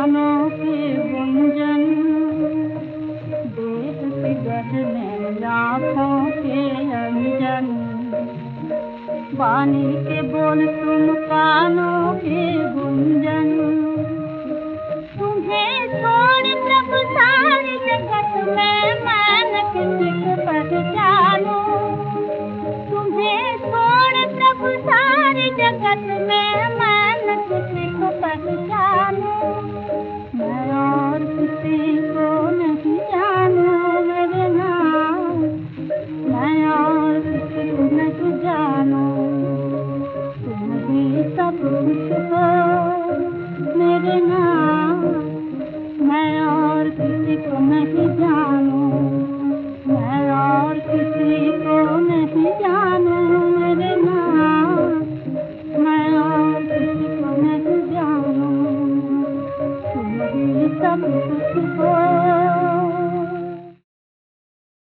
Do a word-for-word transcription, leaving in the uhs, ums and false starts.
गानों के गुंजन, देश के गहने लाखों के अंजन, वाणी के बोल तुम कानों के गुंजन। तुम्हें छोड़ प्रभु सारी जगत में मैं न किसी को पहचानूं। तुम्हें छोड़ प्रभु सारी जगत में मैं न किसी को पहचानूं। मैं और किसी को नहीं जानूं मेरे नाम, मैं और किसी को नहीं जानूं। तुम ही सब कुछ हो मेरे नाम, मैं और किसी को नहीं जानूं। मैं और किसी को नहीं जानूं मेरे नाम, मैं और किसी को नहीं जानूं। तुम ही सब कुछ हो।